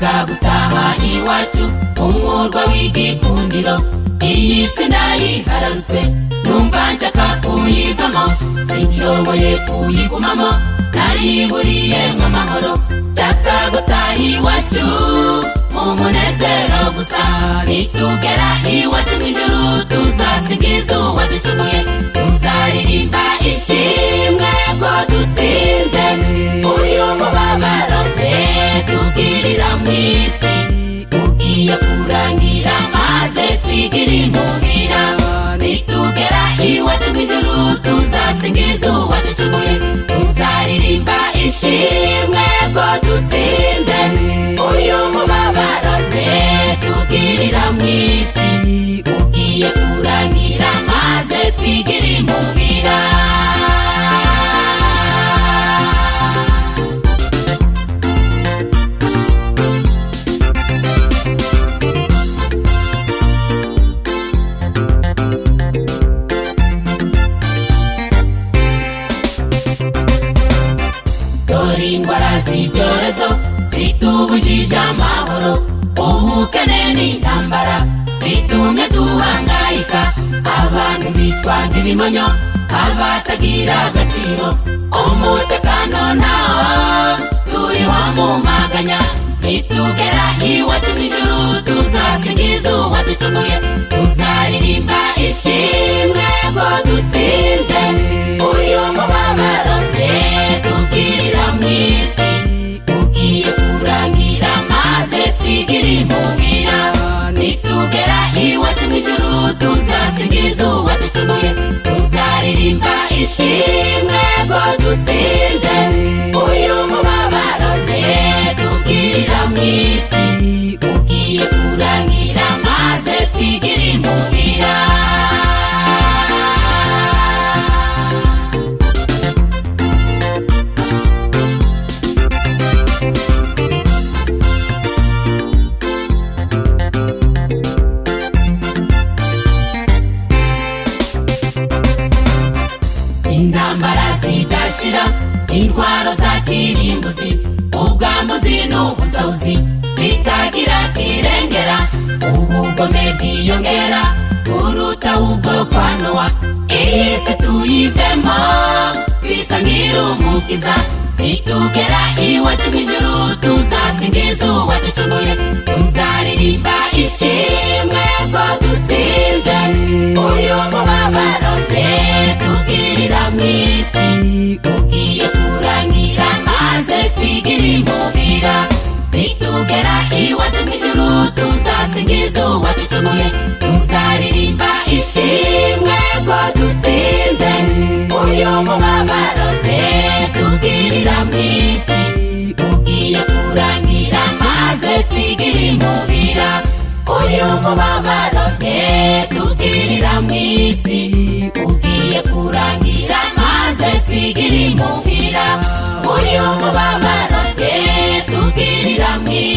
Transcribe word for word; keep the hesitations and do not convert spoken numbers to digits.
nshaka gutaha iwacu umurwa w'igikundiro. Iyi si ndayihararutswe numva nshaka kuyivamo, sinshoboye kuyigumamo nariburiye nk'amahoro. Nshaka gutaha iwacu mu munezero gusa, nitugera iwacu mw'ijuru tuzasingiza uwaducunguye, tuzaririmba ishimwe ko dutsinze uyu mubabaro tugirira mw'isi. Ugiye kurangira maze twigire imuhira, nitugera iwacu mw'ijuru tuzasingiza uwaducunguye, tuzaririmba ishimwe ko dutsinze uyu mubabaro tugirira mw'isi. Ugiye kurangira maze twigire imuhira. Indwara z'ibyorezo zitubujije amahoro, ubukene n'intambara bitumye duhangayika, abantu bitwa nk'ibimonyo abatagira agaciro, umutekano ntawo turiho mu maganya. Nitugera iwacu mw'ijuru tuzasingiza uwaducunguye, tuzaririmba ishimwe ko dutsinze uyu mubabaro tugirira mw'isi. Ugiye kurangira maze twigire imuhira, nitugera iwacu mw'ijuru tuzasingiza uwaducunguye, tuzaririmba ishimwe ko dutsinze uyu mubabaro tugirira mw'isi. Ugiye kurangira maze twigire imuhira. Intambara zidashira, intwaro za kirimbuzi, ubwambuzi n'ubusahuzi bitagira kirengera, ubugome bwiyongera kuruta ubwo kwa Nowa. Iyi si tuyivemo twisangira umukiza, nitugera iwacu mw'ijuru tuzasingiza uwaducunguye, tuzaririmba ishimwe ko dutsinze uyu mubabaro tugirira mw'isi. Ugiye kurangira maze twigire imuhira, nitugera iwacu mw'ijuru tuzasingiza uwaducunguye, tuzaririmba ishimwe ko dutsinze uyu mubabaro tugirira mw'isi. Ugiye kurangira maze twigire imuhira, uyu mubabaro tugirira mw'isi. Ugiye kurangira maze twigire imuhira, uyu mubabaro tugirira mw'isi.